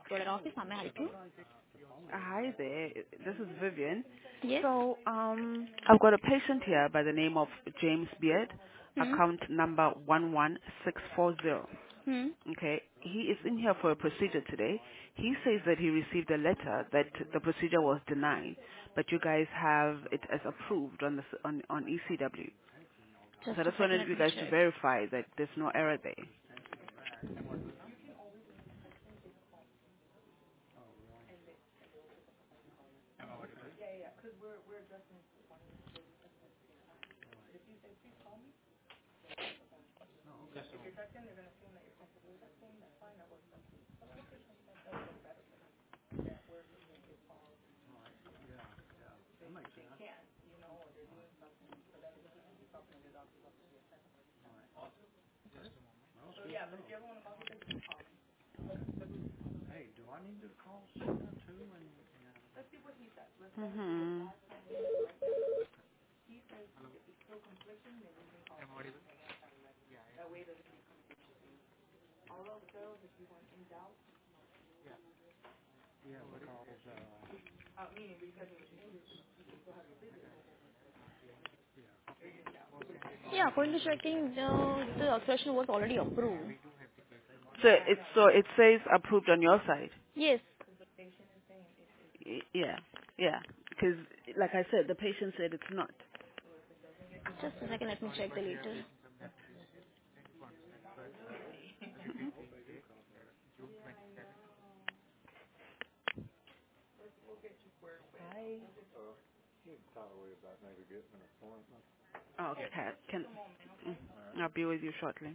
Roller office. How may I help you? Hi there. This is Vivian. Yes. So, I've got a patient here by the name of James Beard, Hmm. account number 11640. Hmm. Okay, he is in here for a procedure today. He says that he received a letter that the procedure was denied, but you guys have it as approved on on ECW. Just So I a just second. wanted Let you me guys to check. verify that there's no error there. Mm-hmm. Yeah, according to checking, the authorization was already approved. So it says approved on your side. Yes. Yeah, yeah. Because, like I said, the patient said it's not. Just a second. Let me check the letter. Okay, mm, I'll be with you shortly.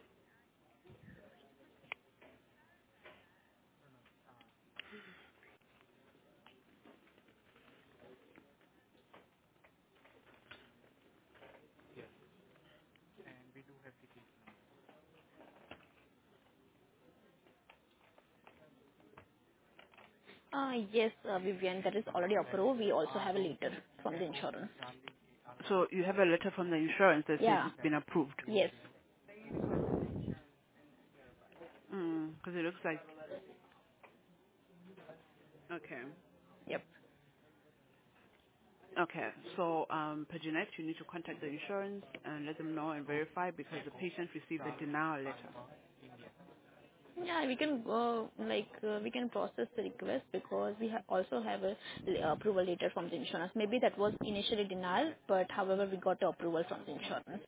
Yes, Vivian, that is already approved. We also have a letter from the insurance. So you have a letter from the insurance that says Yeah. it's been approved. Yes. Because it looks like, okay. Yep. Okay, so per Jeanette, you need to contact the insurance and let them know and verify because the patient received a denial letter. Yeah, we can go, we can process the request because we also have a approval letter from the insurance. Maybe that was initially denied, but however, we got the approval from the insurance.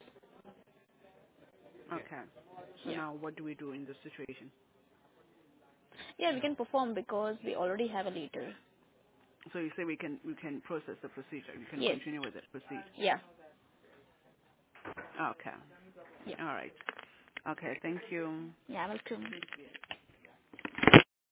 Okay, so Yeah. now what do we do in this situation? Yeah, we can perform because we already have a letter. So you say we can process the procedure, we can Yes. continue with it, proceed. Yeah. Okay, Yeah. all right. Okay, thank you. Yeah, welcome.